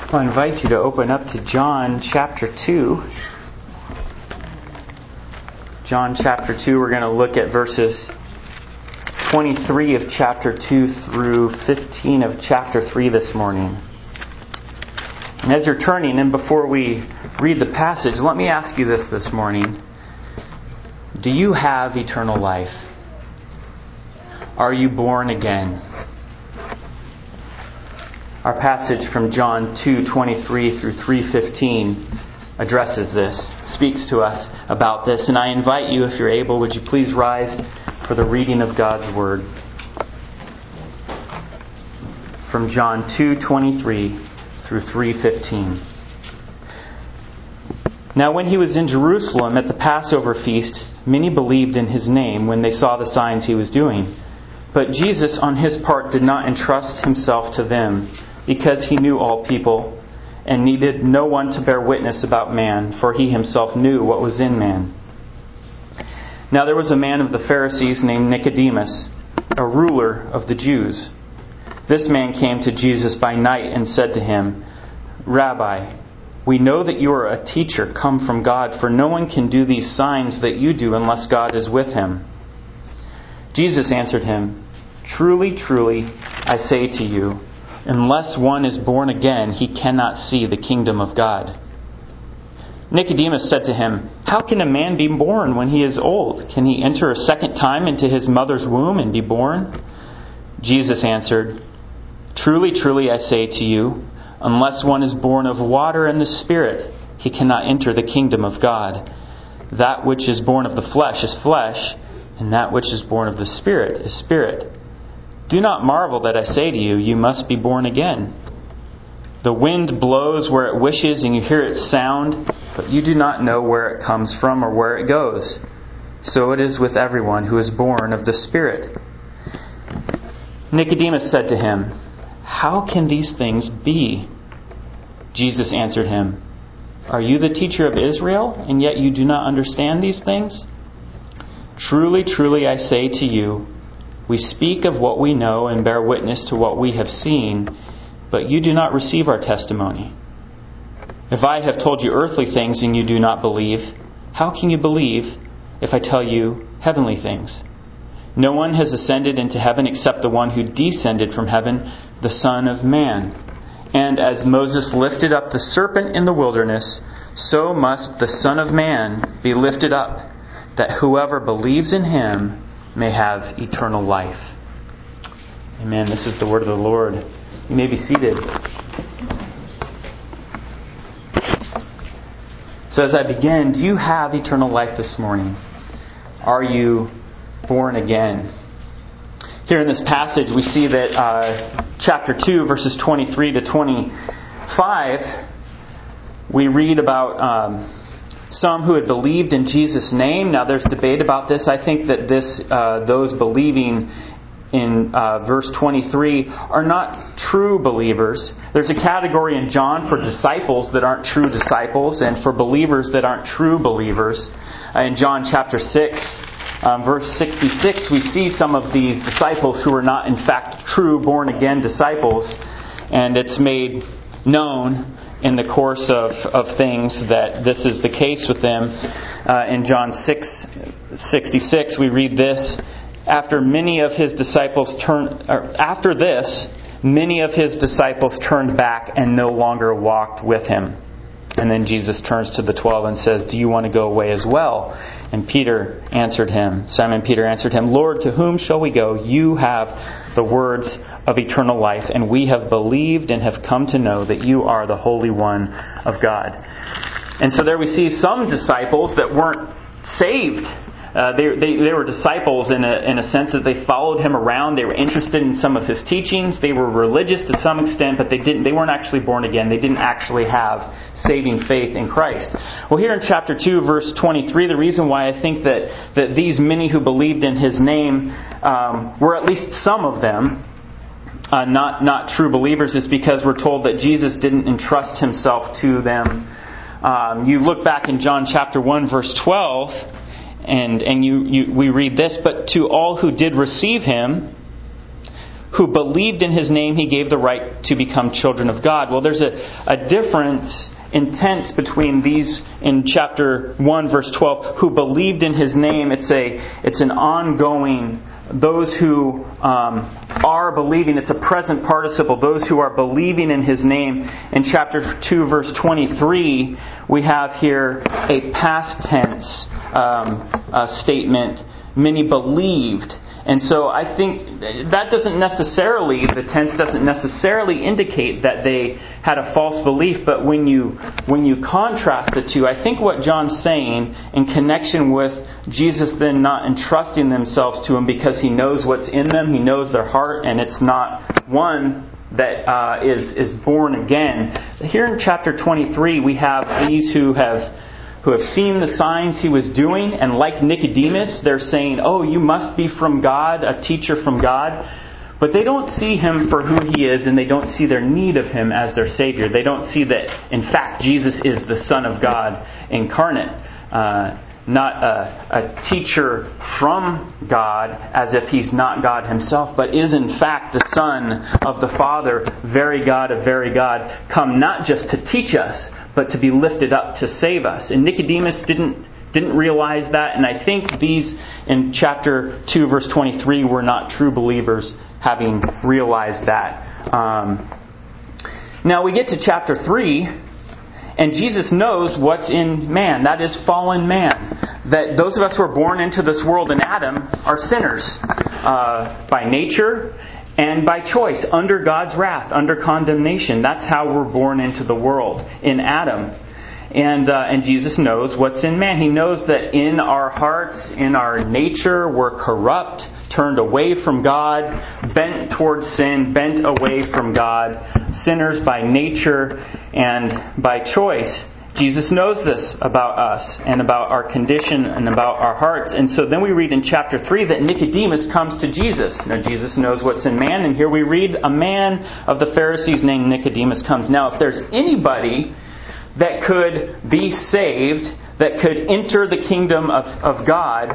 I invite you to open up to John chapter 2. John chapter 2, we're going to look at verses 23 of chapter 2 through 15 of chapter 3 this morning. And as you're turning, and before we read the passage, let me ask you this morning. Do you have eternal life? Are you born again? Our passage from John 2:23 through 3:15 addresses this, speaks to us about this. And I invite you, if you're able, would you please rise for the reading of God's Word. From John 2:23 through 3:15. Now when he was in Jerusalem at the Passover feast, many believed in his name when they saw the signs he was doing. But Jesus, on his part, did not entrust himself to them, because he knew all people, and needed no one to bear witness about man, for he himself knew what was in man. Now there was a man of the Pharisees named Nicodemus, a ruler of the Jews. This man came to Jesus by night and said to him, "Rabbi, we know that you are a teacher come from God, for no one can do these signs that you do unless God is with him." Jesus answered him, "Truly, truly, I say to you, unless one is born again, he cannot see the kingdom of God." Nicodemus said to him, "How can a man be born when he is old? Can he enter a second time into his mother's womb and be born?" Jesus answered, "Truly, truly, I say to you, unless one is born of water and the Spirit, he cannot enter the kingdom of God. That which is born of the flesh is flesh, and that which is born of the Spirit is spirit. Do not marvel that I say to you, you must be born again. The wind blows where it wishes, and you hear its sound, but you do not know where it comes from or where it goes. So it is with everyone who is born of the Spirit." Nicodemus said to him, "How can these things be?" Jesus answered him, "Are you the teacher of Israel, and yet you do not understand these things? Truly, truly, I say to you, we speak of what we know and bear witness to what we have seen, but you do not receive our testimony. If I have told you earthly things and you do not believe, how can you believe if I tell you heavenly things? No one has ascended into heaven except the one who descended from heaven, the Son of Man. And as Moses lifted up the serpent in the wilderness, so must the Son of Man be lifted up, that whoever believes in him may have eternal life." Amen. This is the word of the Lord. You may be seated. So as I begin, do you have eternal life this morning? Are you born again? Here in this passage, we see that chapter 2, verses 23 to 25, we read about some who had believed in Jesus' name. Now there's debate about this. I think that those believing in verse 23 are not true believers. There's a category in John for disciples that aren't true disciples, and for believers that aren't true believers. In John chapter 6, verse 66, we see some of these disciples who are not in fact true born-again disciples, and it's made known in the course of things that this is the case with them. In John 6:66, we read this: After this, many of his disciples turned back and no longer walked with him. And then Jesus turns to the 12 and says, "Do you want to go away as well?" And Simon Peter answered him, "Lord, to whom shall we go? You have the words of eternal life, and we have believed and have come to know that you are the Holy One of God." And so there we see some disciples that weren't saved. They were disciples in a sense that they followed him around. They were interested in some of his teachings. They were religious to some extent, but they weren't actually born again. They didn't actually have saving faith in Christ. Well, here in chapter 2, verse 23, the reason why I think that these many who believed in his name were at least some of them not true believers is because we're told that Jesus didn't entrust himself to them. You look back in John chapter 1, verse 12, and we read this: "But to all who did receive him, who believed in His name He gave the right to become children of God. Well, there's a difference in tense between these in chapter 1, verse 12. Who believed in His name. It's an ongoing. Those who are believing, it's a present participle. Those who are believing in His name. In chapter 2, verse 23, we have here a past tense statement. Many believed. And so I think that the tense doesn't necessarily indicate that they had a false belief. But when you contrast the two, I think what John's saying in connection with Jesus then not entrusting themselves to Him because He knows what's in them, He knows their heart, and it's not one that is born again. Here in chapter 23, we have these who have seen the signs He was doing, and like Nicodemus, they're saying, "Oh, you must be from God, a teacher from God." But they don't see Him for who He is, and they don't see their need of Him as their Savior. They don't see that, in fact, Jesus is the Son of God incarnate. Not a teacher from God as if He's not God Himself, but is in fact the Son of the Father, very God of very God, come not just to teach us, but to be lifted up to save us. And Nicodemus didn't realize that, and I think these in chapter 2, verse 23, were not true believers having realized that. Now we get to chapter 3, and Jesus knows what's in man. That is fallen man. That those of us who are born into this world in Adam are sinners by nature and by choice, under God's wrath, under condemnation. That's how we're born into the world, in Adam. And Jesus knows what's in man. He knows that in our hearts, in our nature, we're corrupt, turned away from God, bent towards sin, bent away from God, sinners by nature and by choice. Jesus knows this about us and about our condition and about our hearts. And so then we read in chapter 3 that Nicodemus comes to Jesus. Now Jesus knows what's in man, and here we read a man of the Pharisees named Nicodemus comes. Now if there's anybody that could be saved, that could enter the kingdom of God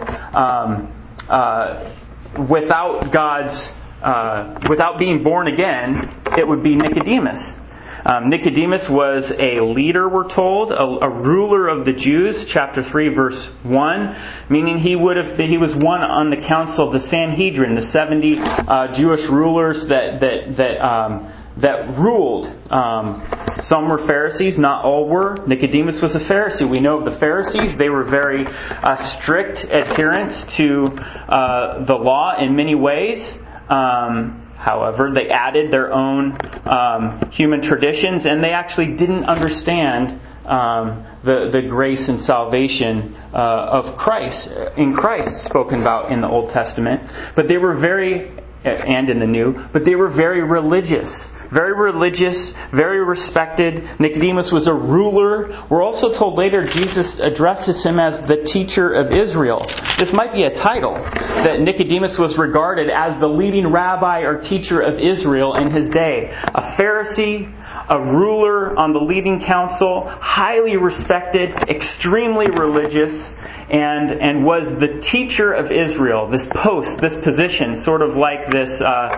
without being born again, it would be Nicodemus. Nicodemus was a leader, we're told, a ruler of the Jews, chapter 3, verse 1, meaning he was one on the council of the Sanhedrin, the 70 Jewish rulers that ruled. Some were Pharisees, not all were. Nicodemus was a Pharisee. We know of the Pharisees. They were very strict adherents to the law in many ways. However, they added their own human traditions, and they actually didn't understand the grace and salvation of Christ, in Christ, spoken about in the Old Testament. But they were and in the New, but they were very religious. Very religious, very respected. Nicodemus was a ruler. We're also told later Jesus addresses him as the teacher of Israel. This might be a title, that Nicodemus was regarded as the leading rabbi or teacher of Israel in his day. A Pharisee, a ruler on the leading council, highly respected, extremely religious, and was the teacher of Israel. This post, this position, sort of like this,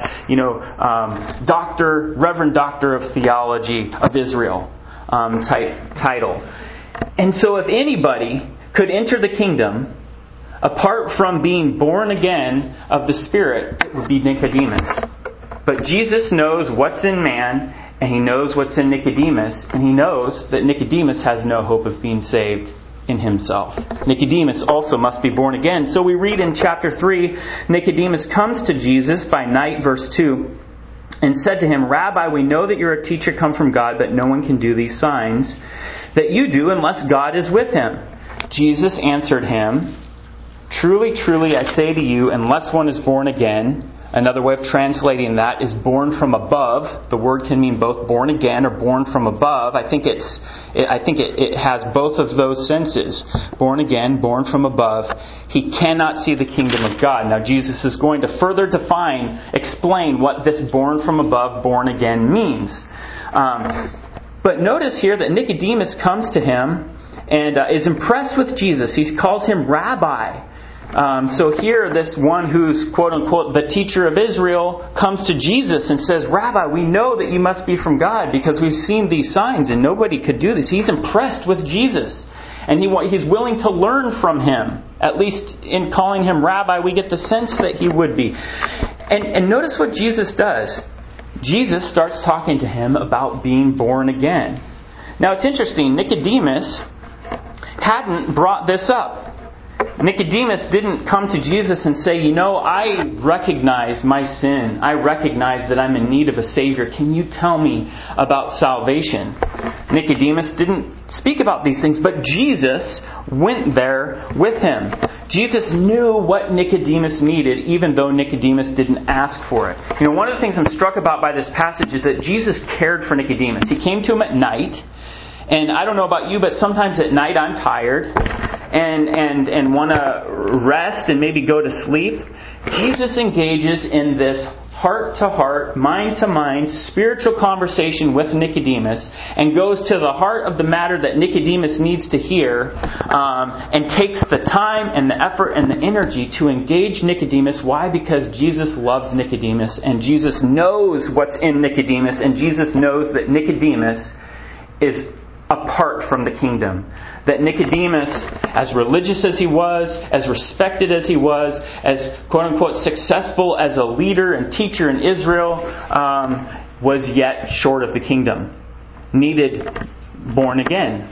Reverend Doctor of Theology of Israel type title. And so, if anybody could enter the kingdom apart from being born again of the Spirit, it would be Nicodemus. But Jesus knows what's in man, and He knows what's in Nicodemus, and He knows that Nicodemus has no hope of being saved in himself. Nicodemus also must be born again. So we read in chapter 3, Nicodemus comes to Jesus by night, verse 2, and said to Him, Rabbi, we know that you're a teacher come from God, but no one can do these signs that you do unless God is with him. Jesus answered him, Truly, truly, I say to you, unless one is born again. Another way of translating that is born from above. The word can mean both born again or born from above. I think it has both of those senses. Born again, born from above. He cannot see the kingdom of God. Now Jesus is going to further explain what this born from above, born again means. But notice here that Nicodemus comes to Him and is impressed with Jesus. He calls Him Rabbi. So here, this one who's, quote unquote, the teacher of Israel comes to Jesus and says, Rabbi, we know that you must be from God because we've seen these signs and nobody could do this. He's impressed with Jesus. And he's willing to learn from him. At least in calling him Rabbi, we get the sense that he would be. And notice what Jesus does. Jesus starts talking to him about being born again. Now it's interesting, Nicodemus hadn't brought this up. Nicodemus didn't come to Jesus and say, I recognize my sin. I recognize that I'm in need of a Savior. Can you tell me about salvation? Nicodemus didn't speak about these things, but Jesus went there with him. Jesus knew what Nicodemus needed, even though Nicodemus didn't ask for it. One of the things I'm struck about by this passage is that Jesus cared for Nicodemus. He came to him at night. And I don't know about you, but sometimes at night I'm tired and want to rest and maybe go to sleep. Jesus engages in this heart-to-heart, mind-to-mind, spiritual conversation with Nicodemus and goes to the heart of the matter that Nicodemus needs to hear and takes the time and the effort and the energy to engage Nicodemus. Why? Because Jesus loves Nicodemus and Jesus knows what's in Nicodemus and Jesus knows that Nicodemus is apart from the kingdom. That Nicodemus, as religious as he was, as respected as he was, as quote-unquote successful as a leader and teacher in Israel, was yet short of the kingdom. Needed born again.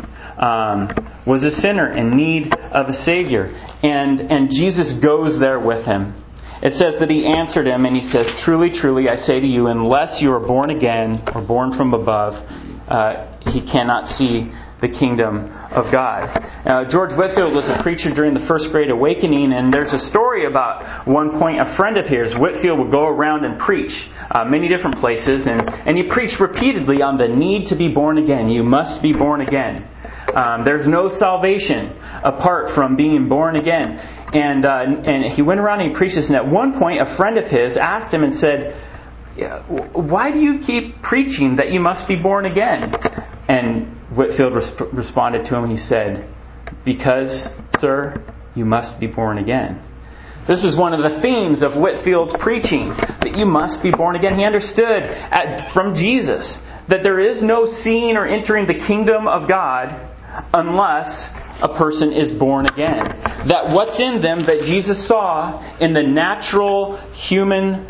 Was a sinner in need of a Savior. And Jesus goes there with him. It says that he answered him and he says, Truly, truly, I say to you, unless you are born again or born from above, he cannot see the kingdom of God. George Whitefield was a preacher during the First Great Awakening, and there's a story about one point a friend of his, Whitefield, would go around and preach many different places, and he preached repeatedly on the need to be born again. You must be born again. There's no salvation apart from being born again. And he went around and he preached this, and at one point a friend of his asked him and said, why do you keep preaching that you must be born again? And Whitefield responded to him and he said, Because, sir, you must be born again. This is one of the themes of Whitefield's preaching, that you must be born again. He understood from Jesus that there is no seeing or entering the kingdom of God unless a person is born again. That what's in them that Jesus saw in the natural human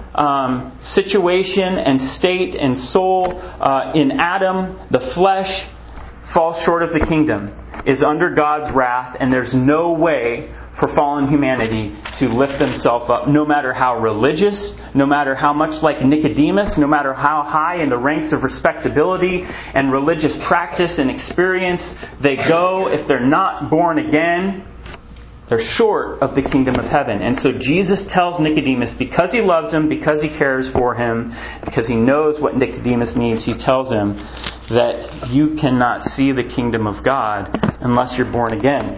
situation and state and soul in Adam, the flesh, falls short of the kingdom, is under God's wrath, and there's no way for fallen humanity to lift themselves up, no matter how religious, no matter how much like Nicodemus, no matter how high in the ranks of respectability and religious practice and experience they go. If they're not born again, they're short of the kingdom of heaven. And so Jesus tells Nicodemus, because he loves him, because he cares for him, because he knows what Nicodemus needs, he tells him that you cannot see the kingdom of God unless you're born again.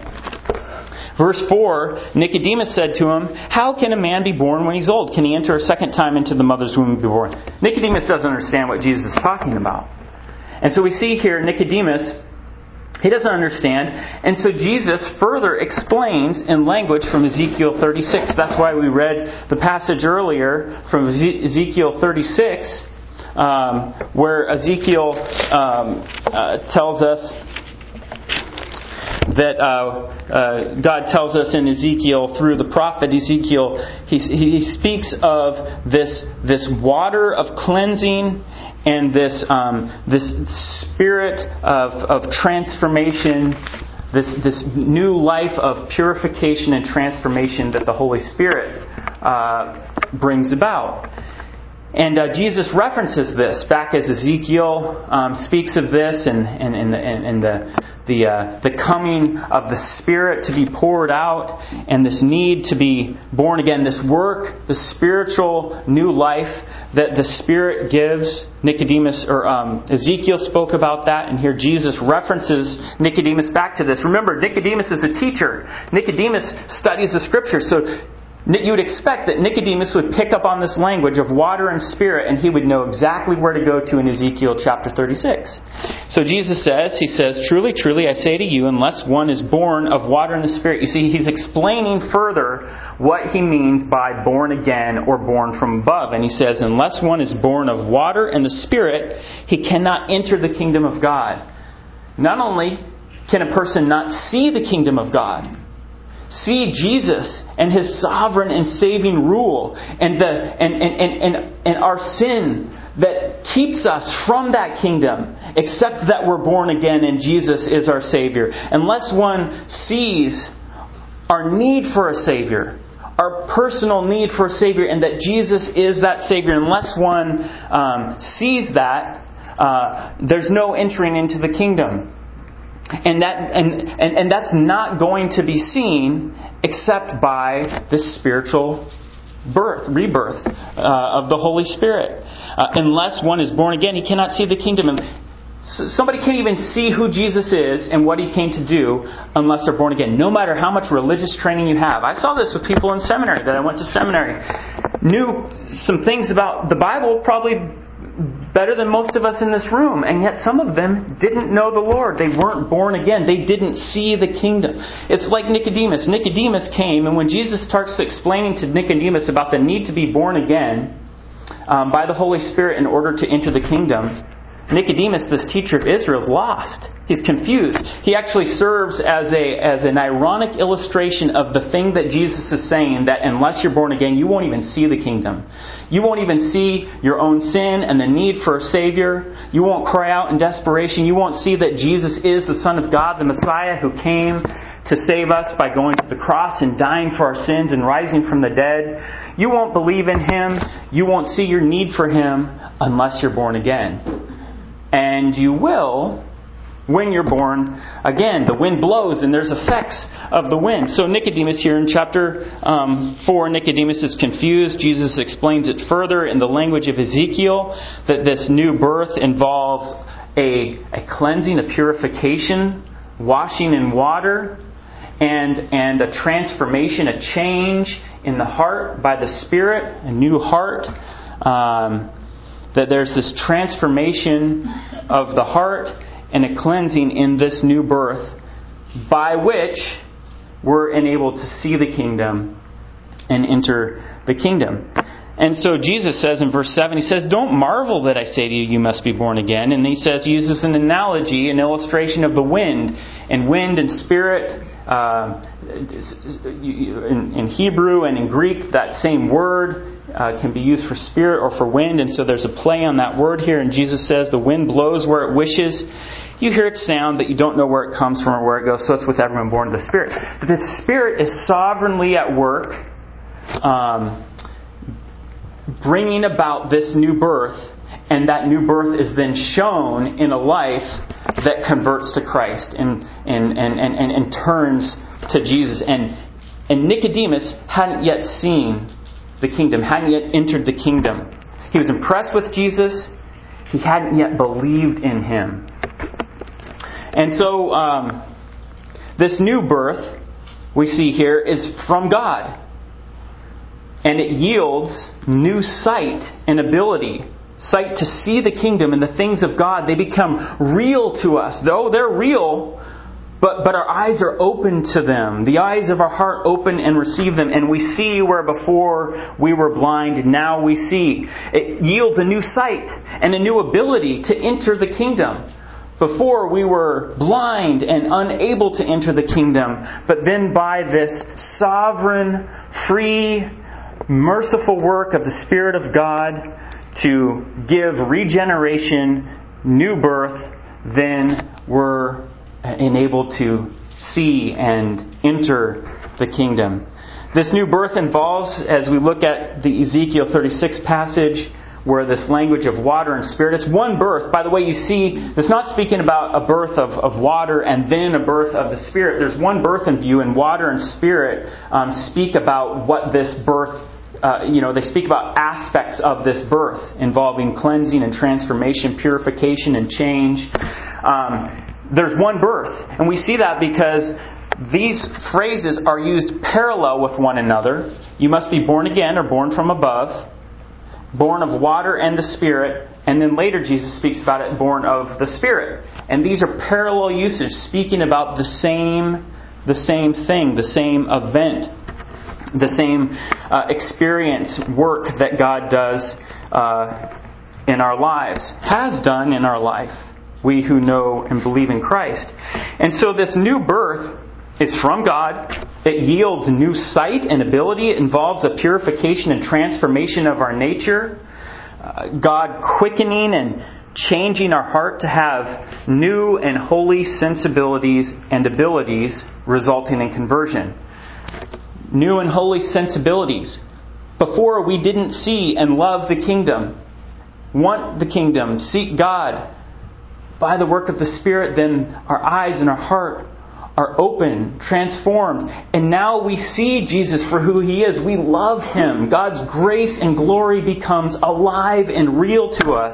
Verse 4, Nicodemus said to him, How can a man be born when he's old? Can he enter a second time into the mother's womb and be born? Nicodemus doesn't understand what Jesus is talking about. And so we see here Nicodemus, he doesn't understand. And so Jesus further explains in language from Ezekiel 36. That's why we read the passage earlier from Ezekiel 36, where Ezekiel tells us that God tells us in Ezekiel through the prophet Ezekiel, he speaks of this water of cleansing and this spirit of transformation, this new life of purification and transformation that the Holy Spirit brings about. And Jesus references this back as Ezekiel speaks of this and the coming of the Spirit to be poured out and this need to be born again, this work, the spiritual new life that the Spirit gives. Nicodemus or Ezekiel spoke about that, and here Jesus references Nicodemus back to this. Remember, Nicodemus is a teacher. Nicodemus studies the Scriptures, so You would expect that Nicodemus would pick up on this language of water and spirit, and he would know exactly where to go to in Ezekiel chapter 36. So Jesus says, "Truly, truly, I say to you, unless one is born of water and the Spirit." You see, he's explaining further what he means by born again or born from above. And he says, unless one is born of water and the Spirit, he cannot enter the kingdom of God. Not only can a person not see the kingdom of God, see Jesus and His sovereign and saving rule and our sin that keeps us from that kingdom, except that we're born again and Jesus is our Savior. Unless one sees our need for a Savior, our personal need for a Savior, and that Jesus is that Savior, unless one sees that, there's no entering into the kingdom. And that's not going to be seen except by this spiritual rebirth of the Holy Spirit. Unless one is born again, he cannot see the kingdom. And somebody can't even see who Jesus is and what He came to do unless they're born again. No matter how much religious training you have. I saw this with people in seminary that I went to seminary. Knew some things about the Bible, probably better than most of us in this room, and yet some of them didn't know the Lord. They weren't born again. They didn't see the kingdom. It's like Nicodemus. Nicodemus came, and when Jesus starts explaining to Nicodemus about the need to be born again by the Holy Spirit in order to enter the kingdom, Nicodemus, this teacher of Israel, is lost. He's confused. He actually serves as an ironic illustration of the thing that Jesus is saying, that unless you're born again, you won't even see the kingdom. You won't even see your own sin and the need for a Savior. You won't cry out in desperation. You won't see that Jesus is the Son of God, the Messiah who came to save us by going to the cross and dying for our sins and rising from the dead. You won't believe in Him. You won't see your need for Him unless you're born again. And you will when you're born again. The wind blows and there's effects of the wind. So Nicodemus here in chapter 4, Nicodemus is confused. Jesus explains it further in the language of Ezekiel that this new birth involves a cleansing, a purification, washing in water, and a transformation, a change in the heart by the Spirit, a new heart. That there's this transformation of the heart and a cleansing in this new birth by which we're enabled to see the kingdom and enter the kingdom. And so Jesus says in verse 7, He says, "Don't marvel that I say to you, you must be born again." And He says, He uses an analogy, an illustration of the wind. And wind and spirit, in Hebrew and in Greek, that same word can be used for spirit or for wind, and so there's a play on that word here. And Jesus says the wind blows where it wishes. You hear its sound, but you don't know where it comes from or where it goes. So it's with everyone born of the Spirit. But the Spirit is sovereignly at work, bringing about this new birth, and that new birth is then shown in a life that converts to Christ and turns to Jesus. And Nicodemus hadn't yet seen the kingdom, hadn't yet entered the kingdom. He was impressed with Jesus. He hadn't yet believed in Him. And so this new birth we see here is from God. And it yields new sight and ability. Sight to see the kingdom and the things of God. They become real to us. Though they're real, but our eyes are open to them. The eyes of our heart open and receive them. And we see where before we were blind, now we see. It yields a new sight and a new ability to enter the kingdom. Before we were blind and unable to enter the kingdom. But then by this sovereign, free, merciful work of the Spirit of God to give regeneration, new birth, then we're enabled to see and enter the kingdom. This new birth involves, as we look at the Ezekiel 36 passage, where this language of water and spirit, it's one birth. By the way, you see, it's not speaking about a birth of water and then a birth of the Spirit. There's one birth in view, and water and Spirit speak about what this birth, they speak about aspects of this birth involving cleansing and transformation, purification and change. There's one birth. And we see that because these phrases are used parallel with one another. You must be born again, or born from above, born of water and the Spirit, and then later Jesus speaks about it, born of the Spirit. And these are parallel usages, speaking about the same thing, the same event, the same experience, work that God does in our lives, has done in our life, we who know and believe in Christ. And so this new birth is from God. It yields new sight and ability. It involves a purification and transformation of our nature. God quickening and changing our heart to have new and holy sensibilities and abilities resulting in conversion. New and holy sensibilities. Before, we didn't see and love the kingdom, want the kingdom, seek God. By the work of the Spirit, then our eyes and our heart are open, transformed. And now we see Jesus for who He is. We love Him. God's grace and glory becomes alive and real to us.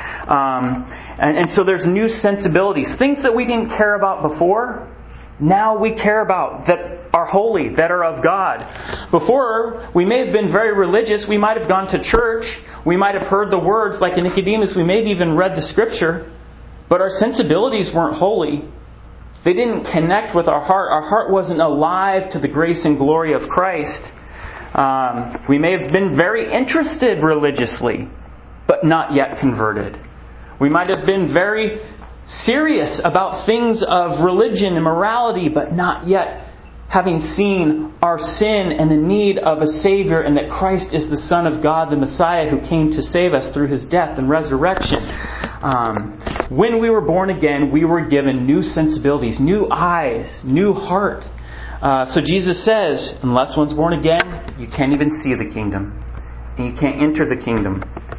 And so there's new sensibilities. Things that we didn't care about before, now we care about, that are holy, that are of God. Before, we may have been very religious. We might have gone to church. We might have heard the words like in Nicodemus. We may have even read the Scripture. But our sensibilities weren't holy. They didn't connect with our heart. Our heart wasn't alive to the grace and glory of Christ. We may have been very interested religiously, but not yet converted. We might have been very serious about things of religion and morality, but not yet having seen our sin and the need of a Savior, and that Christ is the Son of God, the Messiah, who came to save us through His death and resurrection. When we were born again, we were given new sensibilities, new eyes, new heart. So Jesus says, unless one's born again, you can't even see the kingdom. And you can't enter the kingdom.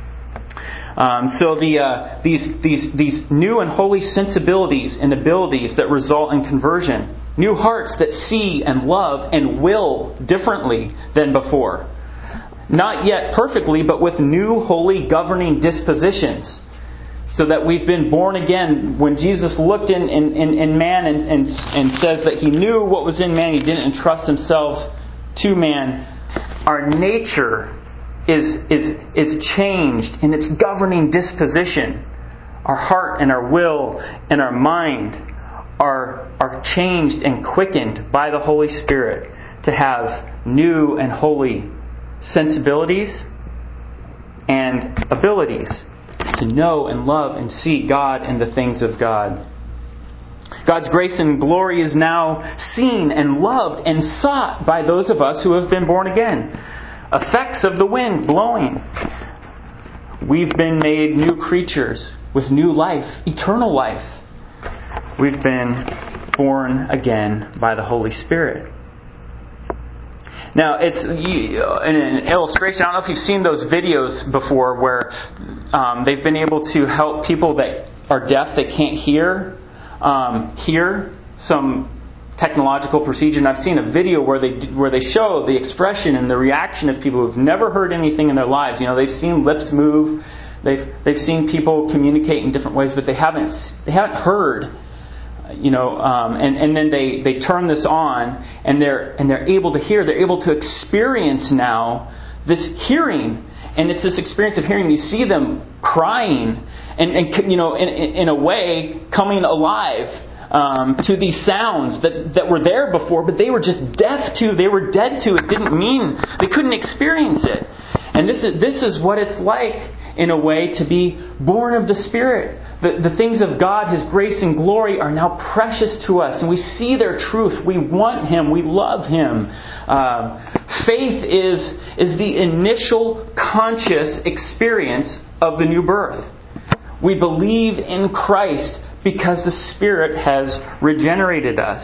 So these new and holy sensibilities and abilities that result in conversion. New hearts that see and love and will differently than before. Not yet perfectly, but with new holy governing dispositions. So that we've been born again. When Jesus looked in man and says that He knew what was in man, He didn't entrust Himself to man. Our nature is changed in its governing disposition. Our heart and our will and our mind are changed and quickened by the Holy Spirit to have new and holy sensibilities and abilities to know and love and seek God and the things of God. God's grace and glory is now seen and loved and sought by those of us who have been born again. Effects of the wind blowing. We've been made new creatures with new life, eternal life. We've been born again by the Holy Spirit. Now, it's an illustration. I don't know if you've seen those videos before where they've been able to help people that are deaf, that can't hear some technological procedure. And I've seen a video where they show the expression and the reaction of people who've never heard anything in their lives. You know, they've seen lips move, they've seen people communicate in different ways, but they haven't heard. You know, and then they turn this on, and they're able to hear. They're able to experience now this hearing, and it's this experience of hearing. You see them crying, and you know, in a way, coming alive to these sounds that were there before, but they were just deaf to. They were dead to. It didn't mean they couldn't experience it. And this is what it's like, in a way, to be born of the Spirit. The things of God, His grace and glory, are now precious to us. And we see their truth. We want Him. We love Him. Faith is the initial conscious experience of the new birth. We believe in Christ because the Spirit has regenerated us.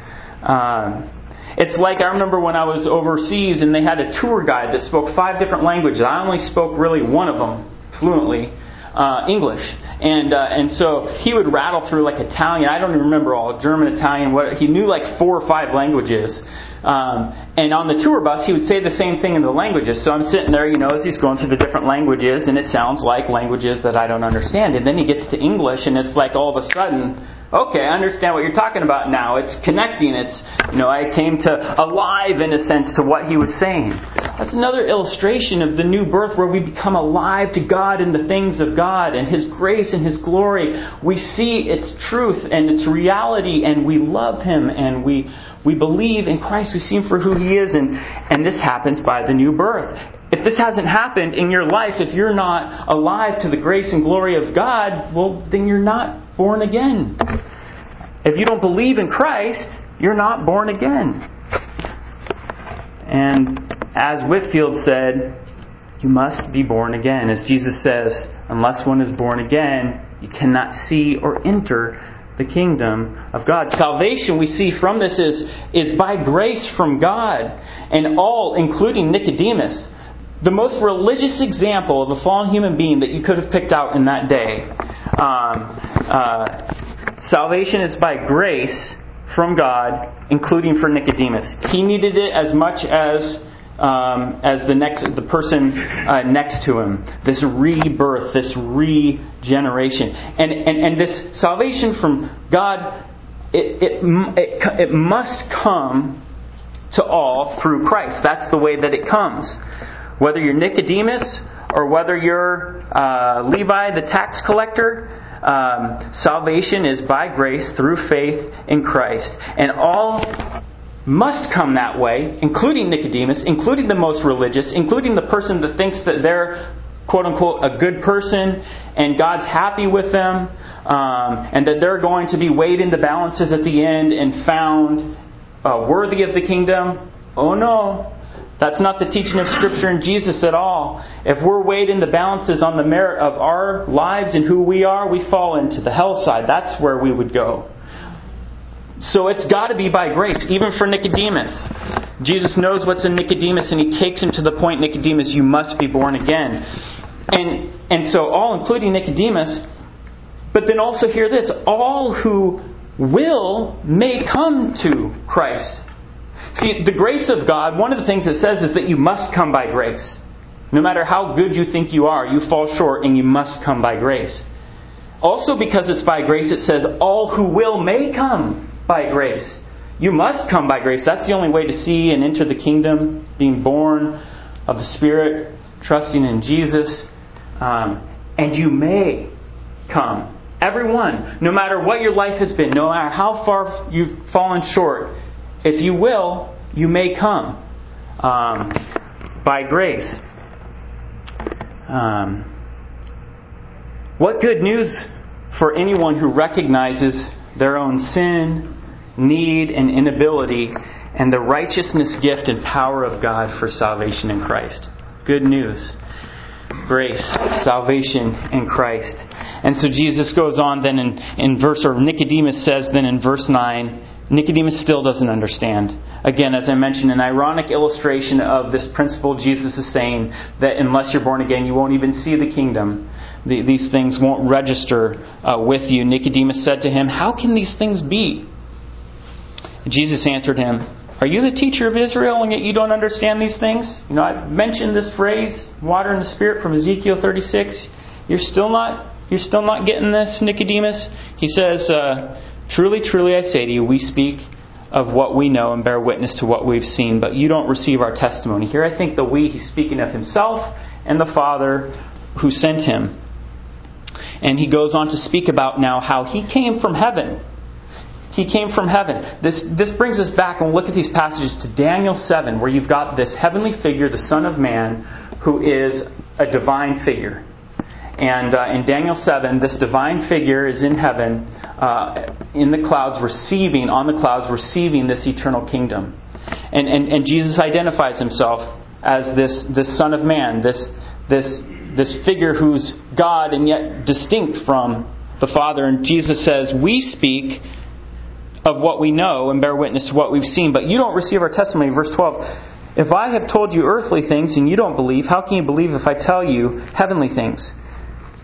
It's like, I remember when I was overseas and they had a tour guide that spoke 5 different languages. I only spoke really one of them fluently. English. And so he would rattle through like Italian. I don't even remember all. German, Italian. He knew like 4 or 5 languages. And on the tour bus, he would say the same thing in the languages. So I'm sitting there, as he's going through the different languages, and it sounds like languages that I don't understand. And then he gets to English, and it's like all of a sudden, okay, I understand what you're talking about now. It's connecting. It's, I came to alive in a sense to what he was saying. That's another illustration of the new birth where we become alive to God and the things of God and His grace and His glory. We see its truth and its reality, and we love Him, and we believe in Christ. We see Him for who He is, and this happens by the new birth. If this hasn't happened in your life, if you're not alive to the grace and glory of God, well, then you're not born again. If you don't believe in Christ, you're not born again. And as Whitefield said, you must be born again. As Jesus says, unless one is born again, you cannot see or enter the kingdom of God. Salvation, we see from this, is by grace from God. And all, including Nicodemus, the most religious example of a fallen human being that you could have picked out in that day. Salvation is by grace from God, including for Nicodemus. He needed it as much as the person next to him. This rebirth, this regeneration, and this salvation from God, it must come to all through Christ. That's the way that it comes. Whether you're Nicodemus or whether you're Levi, the tax collector, salvation is by grace through faith in Christ. And all must come that way, including Nicodemus, including the most religious, including the person that thinks that they're, quote-unquote, a good person and God's happy with them, and that they're going to be weighed in the balances at the end and found worthy of the kingdom. Oh no. That's not the teaching of Scripture and Jesus at all. If we're weighed in the balances on the merit of our lives and who we are, we fall into the hell side. That's where we would go. So it's got to be by grace, even for Nicodemus. Jesus knows what's in Nicodemus, and He takes him to the point, Nicodemus, you must be born again. And so all, including Nicodemus, but then also hear this, all who will may come to Christ. See, the grace of God, one of the things it says is that you must come by grace. No matter how good you think you are, you fall short and you must come by grace. Also, because it's by grace, it says all who will may come by grace. You must come by grace. That's the only way to see and enter the kingdom, being born of the Spirit, trusting in Jesus. And you may come. Everyone, no matter what your life has been, no matter how far you've fallen short, if you will, you may come by grace. What good news for anyone who recognizes their own sin, need, and inability, and the righteousness, gift, and power of God for salvation in Christ. Good news. Grace, salvation in Christ. And so Jesus goes on then in verse, or Nicodemus says then in verse 9, Nicodemus still doesn't understand. Again, as I mentioned, an ironic illustration of this principle. Jesus is saying that unless you're born again, you won't even see the kingdom. These things won't register with you. Nicodemus said to him, how can these things be? Jesus answered him, are you the teacher of Israel and yet you don't understand these things? I mentioned this phrase, water and the Spirit, from Ezekiel 36. You're still not getting this, Nicodemus? He says, truly, truly I say to you, we speak of what we know and bear witness to what we've seen, but you don't receive our testimony. Here I think the we, he's speaking of himself and the Father who sent him. And he goes on to speak about now how he came from heaven. He came from heaven. This brings us back, and we'll look at these passages to Daniel 7, where you've got this heavenly figure, the Son of Man, who is a divine figure. And in Daniel 7, this divine figure is in heaven, in the clouds, receiving this eternal kingdom. And Jesus identifies himself as this Son of Man, this figure who's God and yet distinct from the Father. And Jesus says, we speak of what we know and bear witness to what we've seen, but you don't receive our testimony. Verse 12, if I have told you earthly things and you don't believe, how can you believe if I tell you heavenly things?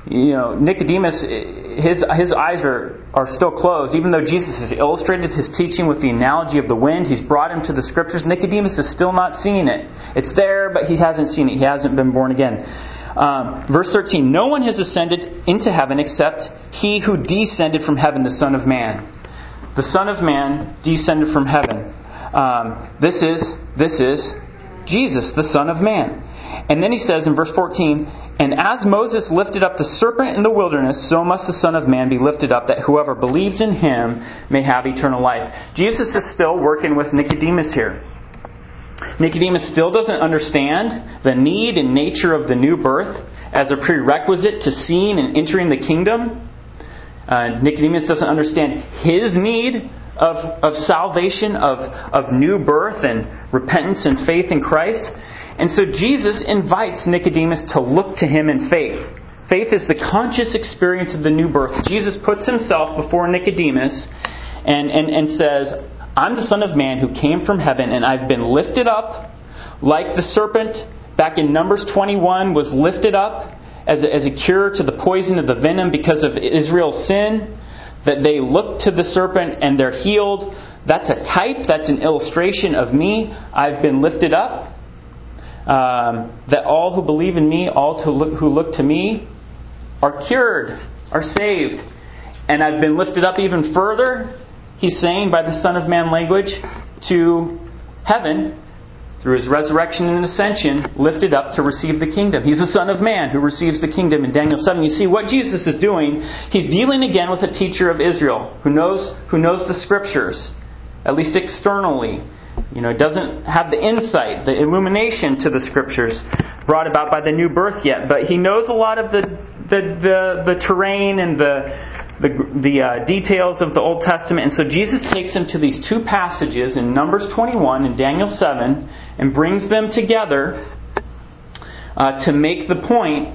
Nicodemus, his eyes are still closed. Even though Jesus has illustrated his teaching with the analogy of the wind, he's brought him to the Scriptures, Nicodemus is still not seeing it. It's there, but he hasn't seen it. He hasn't been born again. Verse 13, no one has ascended into heaven except he who descended from heaven, the Son of Man. The Son of Man descended from heaven. This is Jesus, the Son of Man. And then he says in verse 14, and as Moses lifted up the serpent in the wilderness, so must the Son of Man be lifted up, that whoever believes in Him may have eternal life. Jesus is still working with Nicodemus here. Nicodemus still doesn't understand the need and nature of the new birth as a prerequisite to seeing and entering the kingdom. Nicodemus doesn't understand his need of salvation, of new birth and repentance and faith in Christ. And so Jesus invites Nicodemus to look to Him in faith. Faith is the conscious experience of the new birth. Jesus puts Himself before Nicodemus and says, I'm the Son of Man who came from heaven, and I've been lifted up like the serpent back in Numbers 21 was lifted up as a cure to the poison of the venom because of Israel's sin, that they look to the serpent and they're healed. That's a type, that's an illustration of me. I've been lifted up. That all who believe in me, who look to me, are cured, are saved. And I've been lifted up even further, He's saying by the Son of Man language, to heaven through His resurrection and ascension, lifted up to receive the kingdom. He's the Son of Man who receives the kingdom in Daniel 7. You see what Jesus is doing. He's dealing again with a teacher of Israel who knows the Scriptures, at least externally. Doesn't have the insight, the illumination to the Scriptures brought about by the new birth yet, but he knows a lot of the terrain and the details of the Old Testament. And so Jesus takes him to these two passages in Numbers 21 and Daniel 7 and brings them together to make the point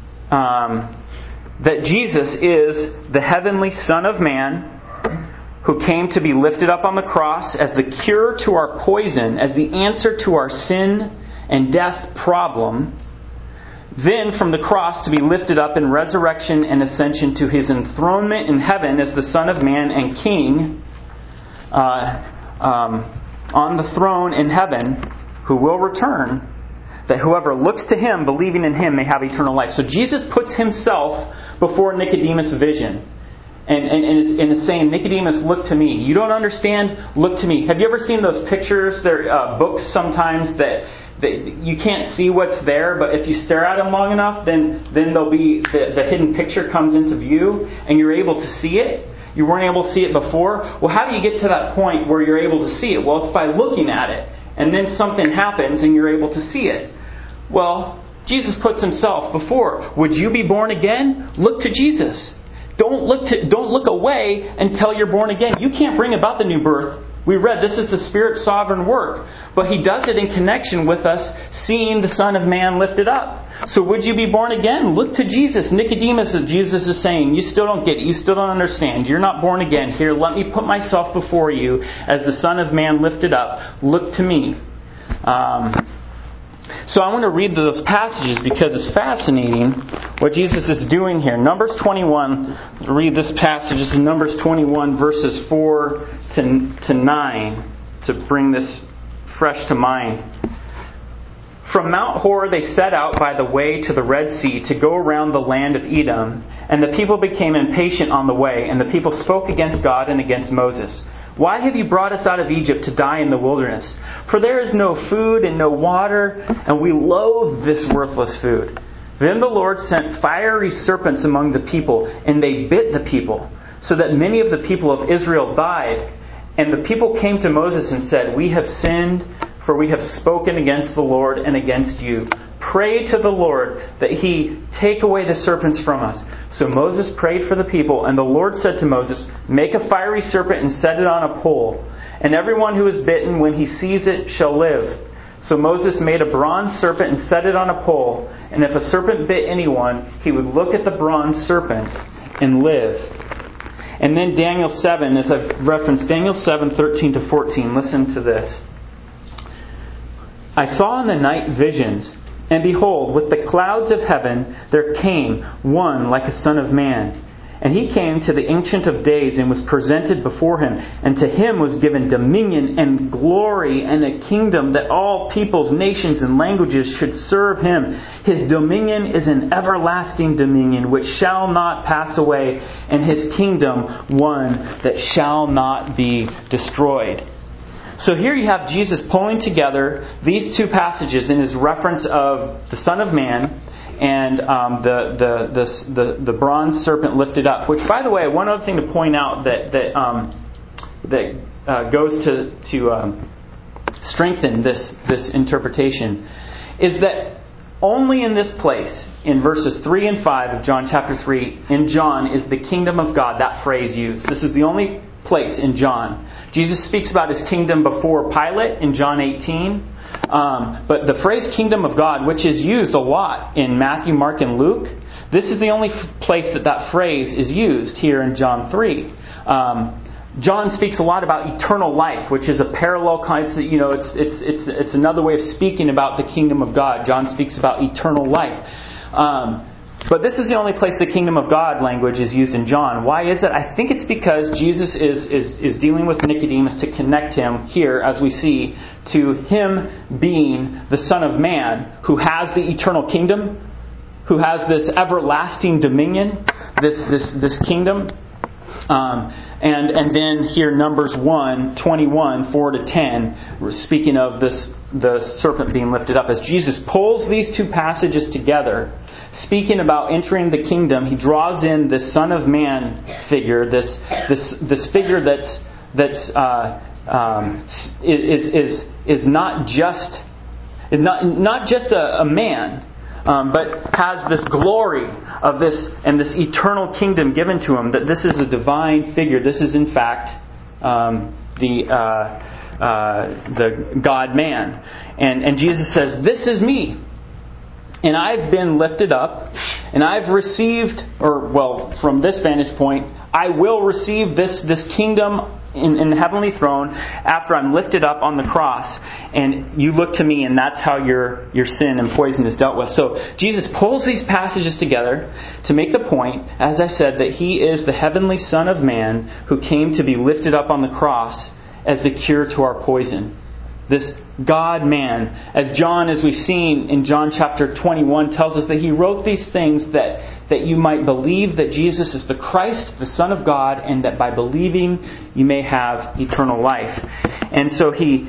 that Jesus is the heavenly Son of Man who came to be lifted up on the cross as the cure to our poison, as the answer to our sin and death problem. Then from the cross to be lifted up in resurrection and ascension to His enthronement in heaven as the Son of Man and King on the throne in heaven, who will return, that whoever looks to Him, believing in Him, may have eternal life. So Jesus puts Himself before Nicodemus' vision. And is saying, Nicodemus, look to me. You don't understand? Look to me. Have you ever seen those pictures? They're books sometimes that you can't see what's there, but if you stare at them long enough, then there'll be the hidden picture comes into view, and you're able to see it. You weren't able to see it before. Well, how do you get to that point where you're able to see it? Well, it's by looking at it, and then something happens, and you're able to see it. Well, Jesus puts Himself before. Would you be born again? Look to Jesus. Don't look away until you're born again. You can't bring about the new birth. We read this is the Spirit's sovereign work. But He does it in connection with us seeing the Son of Man lifted up. So would you be born again? Look to Jesus. Nicodemus, Jesus is saying, you still don't get it. You still don't understand. You're not born again. Here, let me put myself before you as the Son of Man lifted up. Look to me. So I want to read those passages because it's fascinating what Jesus is doing here. Numbers 21, read this passage. This is Numbers 21 verses 4 to 9 to bring this fresh to mind. From Mount Hor they set out by the way to the Red Sea to go around the land of Edom, and the people became impatient on the way, and the people spoke against God and against Moses. Why have you brought us out of Egypt to die in the wilderness? For there is no food and no water, and we loathe this worthless food. Then the Lord sent fiery serpents among the people, and they bit the people, so that many of the people of Israel died. And the people came to Moses and said, We have sinned, for we have spoken against the Lord and against you. Pray to the Lord that He take away the serpents from us. So Moses prayed for the people, and the Lord said to Moses, Make a fiery serpent and set it on a pole, and everyone who is bitten when he sees it shall live. So Moses made a bronze serpent and set it on a pole, and if a serpent bit anyone, he would look at the bronze serpent and live. And then Daniel 7, as I've referenced, Daniel 7, 13 to 14. Listen to this. I saw in the night visions, And behold, with the clouds of heaven there came one like a son of man. And he came to the Ancient of Days and was presented before him. And to him was given dominion and glory and a kingdom that all peoples, nations, and languages should serve him. His dominion is an everlasting dominion which shall not pass away, and his kingdom one that shall not be destroyed. So here you have Jesus pulling together these two passages in his reference of the Son of Man and the bronze serpent lifted up. Which, by the way, one other thing to point out that goes to strengthen this interpretation is that only in this place, in verses 3 and 5 of John chapter 3, in John is the kingdom of God, that phrase used. This is the only place in John. Jesus speaks about his kingdom before Pilate in John 18. But the phrase kingdom of God, which is used a lot in Matthew, Mark, and Luke, this is the only place that phrase is used here in John 3. John speaks a lot about eternal life, which is a parallel kind. It's another way of speaking about the kingdom of God. John speaks about eternal life. But this is the only place the kingdom of God language is used in John. Why is it? I think it's because Jesus is dealing with Nicodemus to connect him here, as we see, to him being the Son of Man who has the eternal kingdom, who has this everlasting dominion, this kingdom. And then here Numbers 1:21, 4-10, speaking of the serpent being lifted up. As Jesus pulls these two passages together, speaking about entering the kingdom, he draws in this Son of Man figure, this figure that's not just a man. But has this glory of this and this eternal kingdom given to him. That this is a divine figure. This is in fact the God-man. And Jesus says, "This is me, and I've been lifted up, and I've received," from this vantage point, I will receive this kingdom in the heavenly throne after I'm lifted up on the cross, and you look to me, and that's how your sin and poison is dealt with. So Jesus pulls these passages together to make the point, as I said, that He is the heavenly Son of Man who came to be lifted up on the cross as the cure to our poison. This God-man, as John, as we've seen in John chapter 21, tells us that he wrote these things that you might believe that Jesus is the Christ, the Son of God, and that by believing you may have eternal life. And so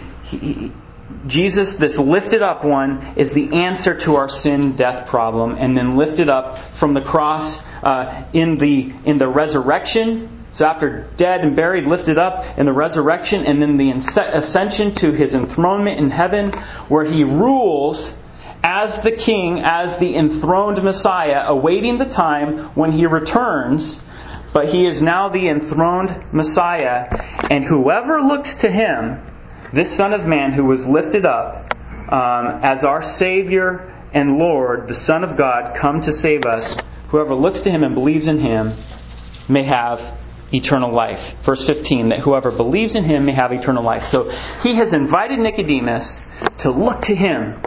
Jesus, this lifted up one, is the answer to our sin-death problem, and then lifted up from the cross in the resurrection. So after dead and buried, lifted up in the resurrection, and then the ascension to His enthronement in heaven, where He rules as the King, as the enthroned Messiah, awaiting the time when He returns. But He is now the enthroned Messiah, and whoever looks to Him, this Son of Man who was lifted up as our Savior and Lord, the Son of God, come to save us, whoever looks to Him and believes in Him may have eternal life. Verse 15, that whoever believes in Him may have eternal life. So He has invited Nicodemus to look to Him,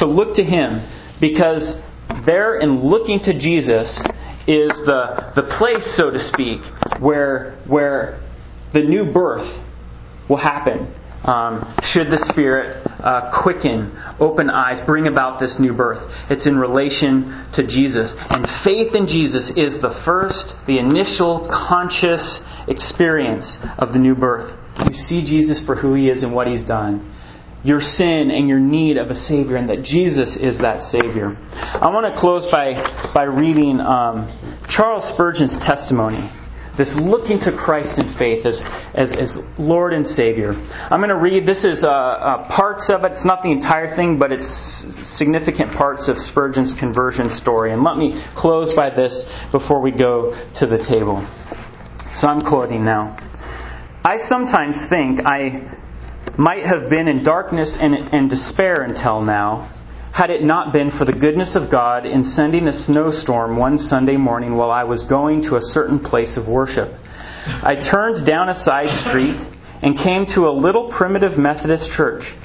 because there in looking to Jesus is the place, so to speak, where the new birth will happen. Should the Spirit quicken, open eyes, bring about this new birth. It's in relation to Jesus. And faith in Jesus is the initial conscious experience of the new birth. You see Jesus for who He is and what He's done. Your sin and your need of a Savior, and that Jesus is that Savior. I want to close by reading Charles Spurgeon's testimony. This looking to Christ in faith as Lord and Savior. I'm going to read, this is parts of it. It's not the entire thing, but it's significant parts of Spurgeon's conversion story. And let me close by this before we go to the table. So I'm quoting now. "I sometimes think I might have been in darkness and despair until now, had it not been for the goodness of God in sending a snowstorm one Sunday morning while I was going to a certain place of worship. I turned down a side street and came to a little primitive Methodist church.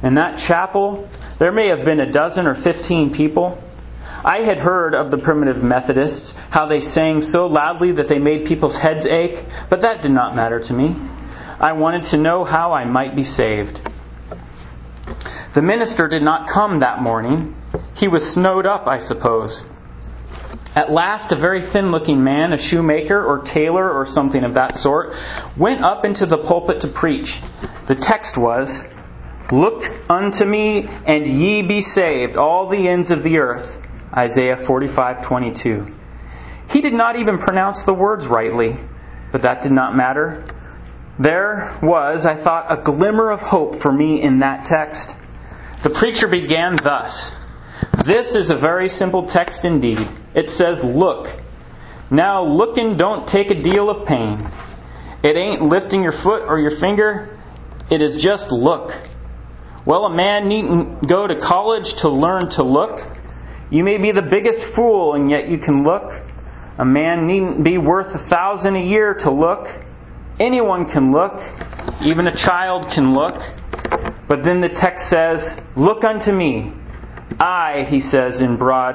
In that chapel, there may have been a dozen or 15 people. I had heard of the primitive Methodists, how they sang so loudly that they made people's heads ache, but that did not matter to me. I wanted to know how I might be saved. The minister did not come that morning. He was snowed up, I suppose. At last, a very thin-looking man, a shoemaker or tailor or something of that sort, went up into the pulpit to preach. The text was, "Look unto me, and ye be saved, all the ends of the earth." Isaiah 45:22. He did not even pronounce the words rightly, but that did not matter. There was, I thought, a glimmer of hope for me in that text. The preacher began thus. This is a very simple text indeed. It says, "Look." Now, looking don't take a deal of pain. It ain't lifting your foot or your finger. It is just look. Well, a man needn't go to college to learn to look. You may be the biggest fool, and yet you can look. A man needn't be worth 1,000 a year to look. Anyone can look. Even a child can look. But then the text says, "Look unto me. He said in broad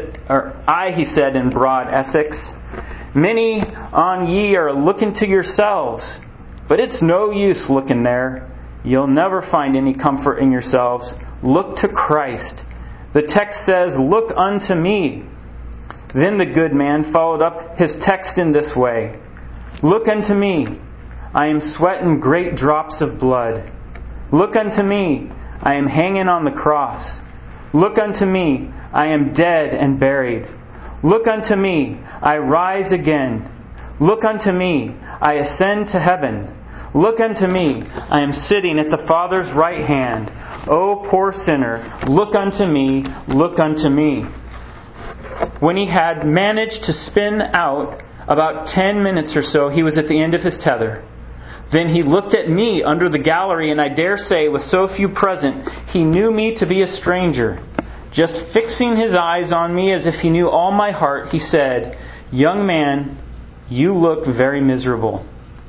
Essex. Many on ye are looking to yourselves. But it's no use looking there. You'll never find any comfort in yourselves. Look to Christ. The text says, "Look unto me." Then the good man followed up his text in this way. "Look unto me. I am sweating great drops of blood. Look unto me. I am hanging on the cross. Look unto me. I am dead and buried. Look unto me. I rise again. Look unto me. I ascend to heaven. Look unto me. I am sitting at the Father's right hand. O poor sinner, look unto me. Look unto me." When he had managed to spin out about 10 minutes or so, he was at the end of his tether. Then he looked at me under the gallery, and I dare say, with so few present, he knew me to be a stranger. Just fixing his eyes on me as if he knew all my heart, he said, "Young man, you look very miserable."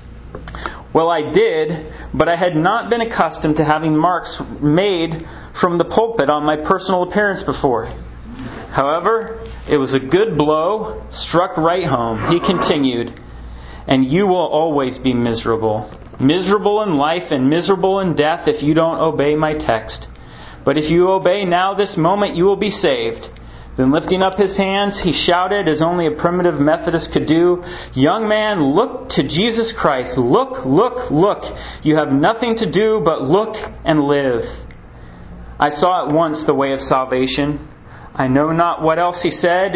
Well, I did, but I had not been accustomed to having marks made from the pulpit on my personal appearance before. However, it was a good blow, struck right home. He continued, "And you will always be miserable. Miserable in life and miserable in death if you don't obey my text. But if you obey now this moment, you will be saved." Then lifting up his hands, he shouted as only a primitive Methodist could do, "Young man, look to Jesus Christ. Look, look, look. You have nothing to do but look and live." I saw at once the way of salvation. I know not what else he said.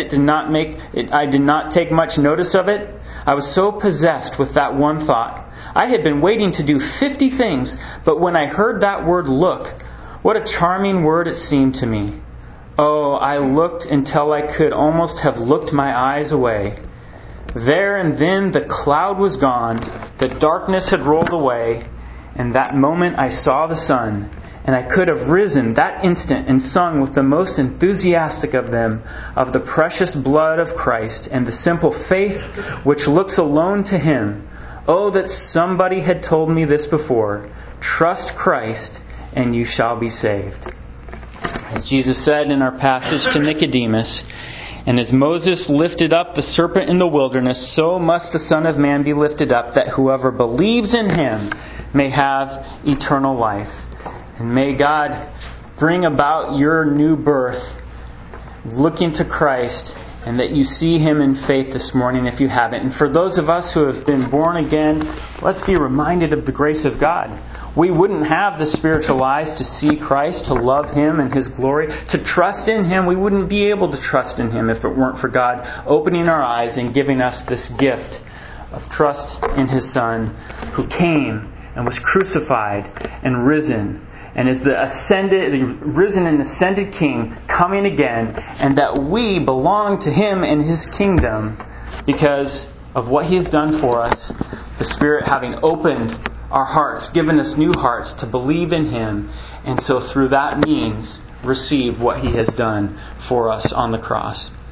I did not take much notice of it. I was so possessed with that one thought. I had been waiting to do 50 things, but when I heard that word "look," what a charming word it seemed to me. Oh, I looked until I could almost have looked my eyes away. There and then the cloud was gone, the darkness had rolled away, and that moment I saw the sun, and I could have risen that instant and sung with the most enthusiastic of them of the precious blood of Christ and the simple faith which looks alone to Him. Oh, that somebody had told me this before. Trust Christ and you shall be saved. As Jesus said in our passage to Nicodemus, "And as Moses lifted up the serpent in the wilderness, so must the Son of Man be lifted up, that whoever believes in Him may have eternal life." And may God bring about your new birth, looking to Christ, and that you see Him in faith this morning if you haven't. And for those of us who have been born again, let's be reminded of the grace of God. We wouldn't have the spiritual eyes to see Christ, to love Him and His glory, to trust in Him. We wouldn't be able to trust in Him if it weren't for God opening our eyes and giving us this gift of trust in His Son, who came and was crucified and risen, and is the risen and ascended King coming again, and that we belong to Him and His kingdom because of what He has done for us, the Spirit having opened our hearts, given us new hearts to believe in Him, and so through that means receive what He has done for us on the cross.